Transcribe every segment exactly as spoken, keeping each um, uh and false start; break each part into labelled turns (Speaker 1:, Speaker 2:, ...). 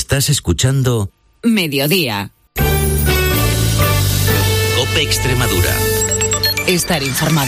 Speaker 1: Estás escuchando
Speaker 2: Mediodía.
Speaker 1: COPE Extremadura.
Speaker 2: Estar informado.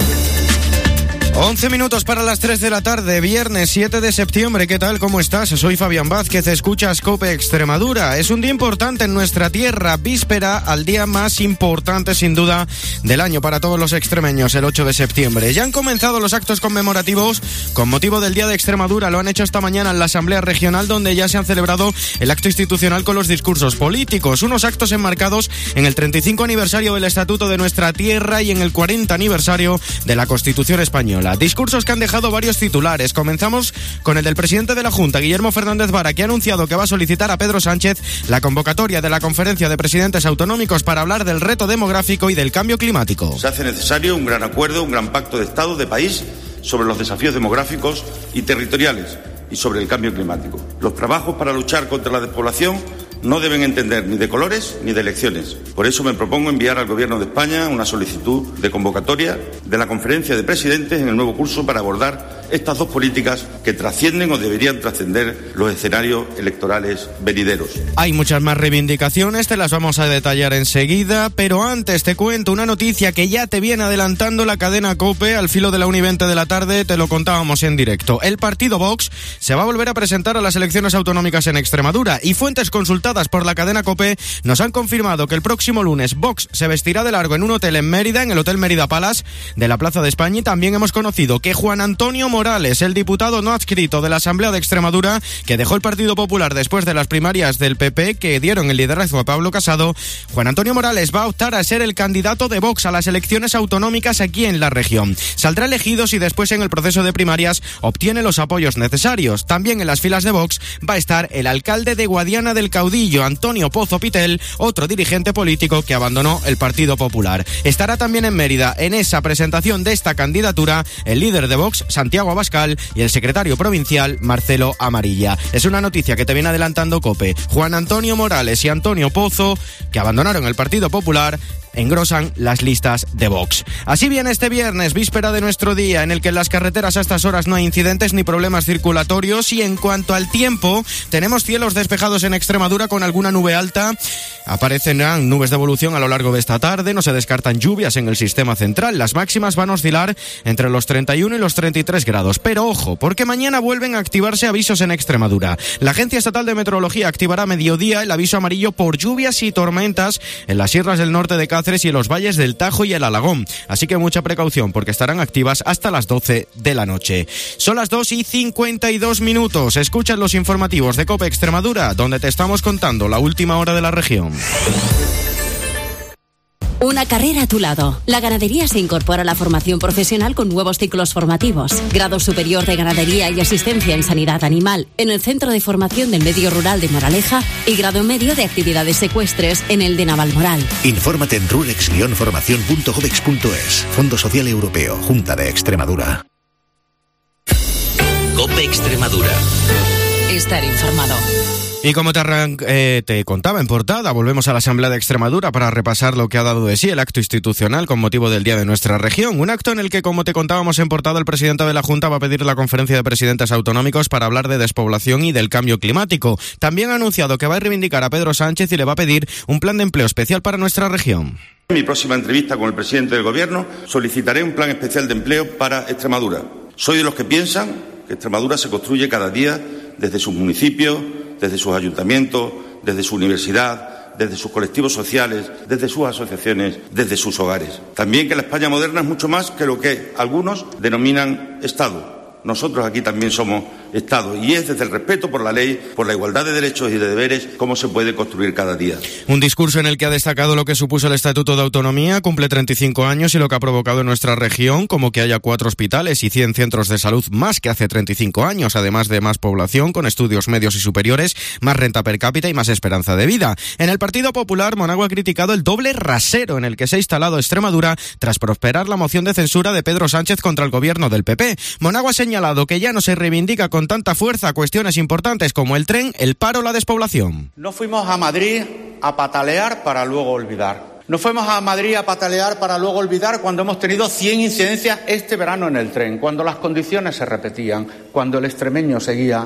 Speaker 3: once minutos para las tres de la tarde, viernes siete de septiembre. ¿Qué tal? ¿Cómo estás? Soy Fabián Vázquez, escuchas COPE Extremadura. Es un día importante en nuestra tierra, víspera al día más importante sin duda del año para todos los extremeños, el ocho de septiembre. Ya han comenzado los actos conmemorativos con motivo del Día de Extremadura. Lo han hecho esta mañana en la Asamblea Regional, donde ya se han celebrado el acto institucional con los discursos políticos. Unos actos enmarcados en el treinta y cinco aniversario del Estatuto de nuestra tierra y en el cuarenta aniversario de la Constitución Española. Discursos que han dejado varios titulares. Comenzamos con el del presidente de la Junta, Guillermo Fernández Vara, que ha anunciado que va a solicitar a Pedro Sánchez la convocatoria de la Conferencia de Presidentes Autonómicos para hablar del reto demográfico y del cambio climático.
Speaker 4: Se hace necesario un gran acuerdo, un gran pacto de Estado, de país, sobre los desafíos demográficos y territoriales y sobre el cambio climático. Los trabajos para luchar contra la despoblación no deben entender ni de colores ni de elecciones. Por eso me propongo enviar al Gobierno de España una solicitud de convocatoria de la Conferencia de Presidentes en el nuevo curso para abordar estas dos políticas que trascienden o deberían trascender los escenarios electorales venideros.
Speaker 3: Hay muchas más reivindicaciones, te las vamos a detallar enseguida, pero antes te cuento una noticia que ya te viene adelantando la cadena COPE al filo de la una y veinte de la tarde, te lo contábamos en directo. El partido Vox se va a volver a presentar a las elecciones autonómicas en Extremadura y fuentes consultadas por la cadena COPE nos han confirmado que el próximo lunes Vox se vestirá de largo en un hotel en Mérida, en el Hotel Mérida Palace de la Plaza de España, y también hemos conocido que Juan Antonio Morales, el diputado no adscrito de la Asamblea de Extremadura, que dejó el Partido Popular después de las primarias del P P que dieron el liderazgo a Pablo Casado, Juan Antonio Morales va a optar a ser el candidato de Vox a las elecciones autonómicas aquí en la región. Saldrá elegido si después en el proceso de primarias obtiene los apoyos necesarios. También en las filas de Vox va a estar el alcalde de Guadiana del Caudillo, Antonio Pozo Pitel, otro dirigente político que abandonó el Partido Popular. Estará también en Mérida en esa presentación de esta candidatura el líder de Vox, Santiago Abascal, y el secretario provincial, Marcelo Amarilla. Es una noticia que te viene adelantando COPE. Juan Antonio Morales y Antonio Pozo, que abandonaron el Partido Popular, engrosan las listas de Vox. Así viene este viernes, víspera de nuestro día, en el que en las carreteras a estas horas no hay incidentes ni problemas circulatorios, y en cuanto al tiempo, tenemos cielos despejados en Extremadura con alguna nube alta. Aparecerán nubes de evolución a lo largo de esta tarde, no se descartan lluvias en el sistema central. Las máximas van a oscilar entre los treinta y uno y los treinta y tres grados. Pero ojo, porque mañana vuelven a activarse avisos en Extremadura. La Agencia Estatal de Meteorología activará a mediodía el aviso amarillo por lluvias y tormentas en las sierras del norte de Cáceres y en los valles del Tajo y el Alagón. Así que mucha precaución porque estarán activas hasta las doce de la noche. Son las dos y cincuenta y dos minutos. Escuchan los informativos de COPE Extremadura, donde te estamos contando la última hora de la región.
Speaker 5: Una carrera a tu lado. La ganadería se incorpora a la formación profesional con nuevos ciclos formativos. Grado superior de ganadería y asistencia en sanidad animal en el Centro de Formación del Medio Rural de Moraleja y grado medio de actividades ecuestres en el de Navalmoral.
Speaker 6: Infórmate en rulex guion formación punto gobex punto es. Fondo Social Europeo, Junta de Extremadura.
Speaker 1: COPE Extremadura.
Speaker 2: Estar informado.
Speaker 3: Y como te, arran- eh, te contaba en portada, volvemos a la Asamblea de Extremadura para repasar lo que ha dado de sí el acto institucional con motivo del Día de nuestra región. Un acto en el que, como te contábamos en portada, el presidente de la Junta va a pedir la Conferencia de Presidentes Autonómicos para hablar de despoblación y del cambio climático. También ha anunciado que va a reivindicar a Pedro Sánchez y le va a pedir un plan de empleo especial para nuestra región.
Speaker 4: En mi próxima entrevista con el presidente del Gobierno solicitaré un plan especial de empleo para Extremadura. Soy de los que piensan que Extremadura se construye cada día desde sus municipios, desde sus ayuntamientos, desde su universidad, desde sus colectivos sociales, desde sus asociaciones, desde sus hogares. También que la España moderna es mucho más que lo que algunos denominan Estado. Nosotros aquí también somos Estado, y es desde el respeto por la ley, por la igualdad de derechos y de deberes, cómo se puede construir cada día.
Speaker 3: Un discurso en el que ha destacado lo que supuso el Estatuto de Autonomía, cumple treinta y cinco años, y lo que ha provocado en nuestra región, como que haya cuatro hospitales y cien centros de salud más que hace treinta y cinco años, además de más población, con estudios medios y superiores, más renta per cápita y más esperanza de vida. En el Partido Popular, Monago ha criticado el doble rasero en el que se ha instalado Extremadura tras prosperar la moción de censura de Pedro Sánchez contra el gobierno del P P. Monago ha señalado que ya no se reivindica con tanta fuerza cuestiones importantes como el tren, el paro o la despoblación.
Speaker 7: No fuimos a Madrid a patalear para luego olvidar. No fuimos a Madrid a patalear para luego olvidar cuando hemos tenido cien incidencias este verano en el tren, cuando las condiciones se repetían, cuando el extremeño seguía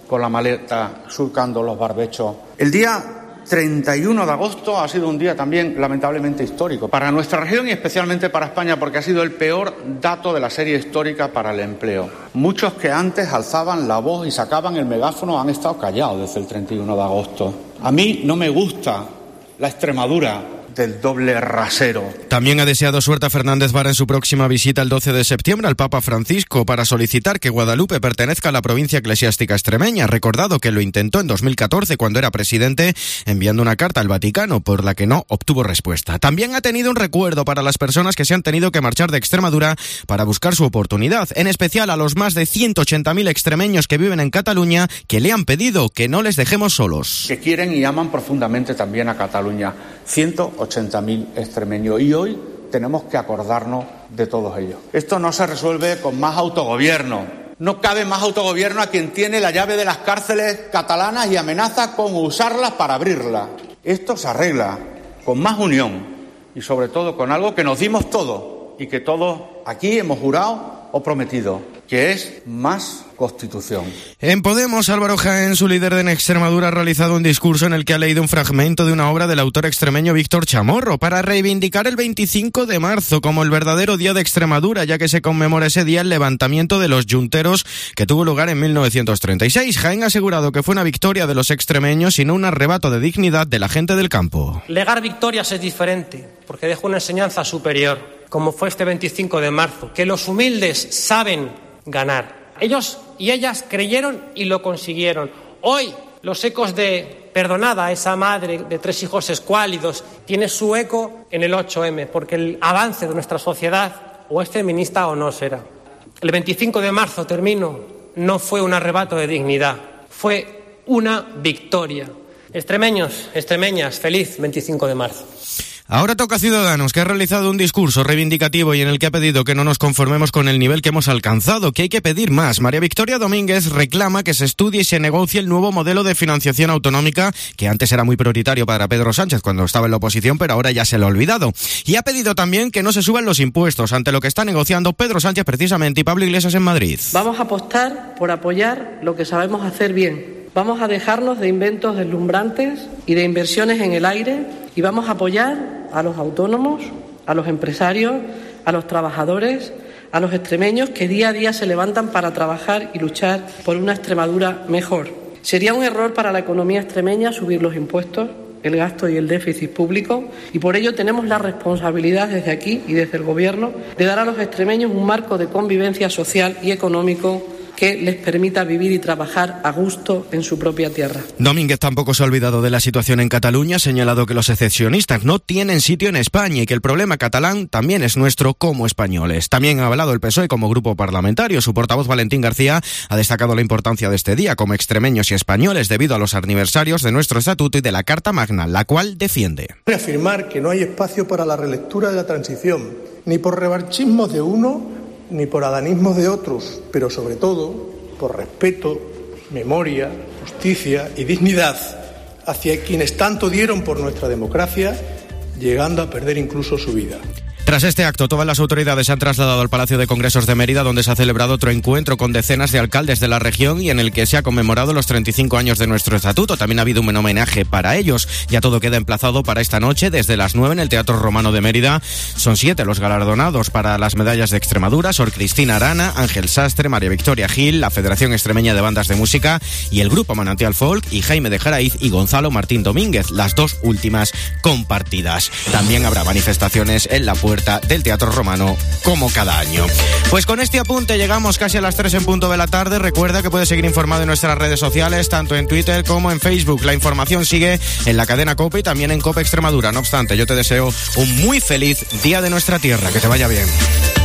Speaker 7: con la maleta surcando los barbechos. El día treinta y uno de agosto ha sido un día también lamentablemente histórico para nuestra región y especialmente para España, porque ha sido el peor dato de la serie histórica para el empleo. Muchos que antes alzaban la voz y sacaban el megáfono han estado callados desde el treinta y uno de agosto. A mí no me gusta la Extremadura del doble rasero.
Speaker 3: También ha deseado suerte a Fernández Vara en su próxima visita el doce de septiembre al Papa Francisco para solicitar que Guadalupe pertenezca a la provincia eclesiástica extremeña. Recordado que lo intentó en dos mil catorce cuando era presidente, enviando una carta al Vaticano por la que no obtuvo respuesta. También ha tenido un recuerdo para las personas que se han tenido que marchar de Extremadura para buscar su oportunidad, en especial a los más de ciento ochenta mil extremeños que viven en Cataluña, que le han pedido que no les dejemos solos.
Speaker 7: Que quieren y aman profundamente también a Cataluña. ciento ochenta mil extremeños, y hoy tenemos que acordarnos de todos ellos. Esto no se resuelve con más autogobierno. No cabe más autogobierno a quien tiene la llave de las cárceles catalanas y amenaza con usarlas para abrirlas. Esto se arregla con más unión y sobre todo con algo que nos dimos todos y que todos aquí hemos jurado o prometido, que es más Constitución.
Speaker 3: En Podemos, Álvaro Jaén, su líder en Extremadura, ha realizado un discurso en el que ha leído un fragmento de una obra del autor extremeño Víctor Chamorro para reivindicar el veinticinco de marzo como el verdadero día de Extremadura, ya que se conmemora ese día el levantamiento de los yunteros que tuvo lugar en mil novecientos treinta y seis. Jaén ha asegurado que fue una victoria de los extremeños y no un arrebato de dignidad de la gente del campo.
Speaker 8: Legar victorias es diferente, porque deja una enseñanza superior, como fue este veinticinco de marzo, que los humildes saben ganar. Ellos y ellas creyeron y lo consiguieron. Hoy los ecos de perdonada a esa madre de tres hijos escuálidos tiene su eco en el ocho eme, porque el avance de nuestra sociedad o es feminista o no será. El veinticinco de marzo, termino, no fue un arrebato de dignidad, fue una victoria. Extremeños, extremeñas, feliz veinticinco de marzo.
Speaker 3: Ahora toca a Ciudadanos, que ha realizado un discurso reivindicativo y en el que ha pedido que no nos conformemos con el nivel que hemos alcanzado, que hay que pedir más. María Victoria Domínguez reclama que se estudie y se negocie el nuevo modelo de financiación autonómica, que antes era muy prioritario para Pedro Sánchez cuando estaba en la oposición, pero ahora ya se lo ha olvidado. Y ha pedido también que no se suban los impuestos, ante lo que está negociando Pedro Sánchez precisamente y Pablo Iglesias en Madrid.
Speaker 9: Vamos a apostar por apoyar lo que sabemos hacer bien. Vamos a dejarnos de inventos deslumbrantes y de inversiones en el aire y vamos a apoyar a los autónomos, a los empresarios, a los trabajadores, a los extremeños que día a día se levantan para trabajar y luchar por una Extremadura mejor. Sería un error para la economía extremeña subir los impuestos, el gasto y el déficit público, y por ello tenemos la responsabilidad desde aquí y desde el Gobierno de dar a los extremeños un marco de convivencia social y económico que les permita vivir y trabajar a gusto en su propia tierra.
Speaker 3: Domínguez tampoco se ha olvidado de la situación en Cataluña, ha señalado que los secesionistas no tienen sitio en España y que el problema catalán también es nuestro como españoles. También ha avalado el P S O E como grupo parlamentario. Su portavoz Valentín García ha destacado la importancia de este día como extremeños y españoles debido a los aniversarios de nuestro estatuto y de la Carta Magna, la cual defiende.
Speaker 10: Reafirmar que no hay espacio para la relectura de la transición, ni por revanchismos de uno ni por adanismos de otros, pero sobre todo por respeto, memoria, justicia y dignidad hacia quienes tanto dieron por nuestra democracia, llegando a perder incluso su vida.
Speaker 3: Tras este acto, todas las autoridades se han trasladado al Palacio de Congresos de Mérida, donde se ha celebrado otro encuentro con decenas de alcaldes de la región y en el que se ha conmemorado los treinta y cinco años de nuestro estatuto. También ha habido un homenaje para ellos. Ya todo queda emplazado para esta noche desde las nueve en el Teatro Romano de Mérida. Son siete los galardonados para las medallas de Extremadura: Sor Cristina Arana, Ángel Sastre, María Victoria Gil, la Federación Extremeña de Bandas de Música y el Grupo Manantial Folk, y Jaime de Jaraiz y Gonzalo Martín Domínguez, las dos últimas compartidas. También habrá manifestaciones en la puerta del Teatro Romano, como cada año. Pues con este apunte llegamos casi a las tres en punto de la tarde. Recuerda que puedes seguir informado en nuestras redes sociales, tanto en Twitter como en Facebook. La información sigue en la cadena COPE y también en COPE Extremadura. No obstante, yo te deseo un muy feliz Día de nuestra Tierra. Que te vaya bien.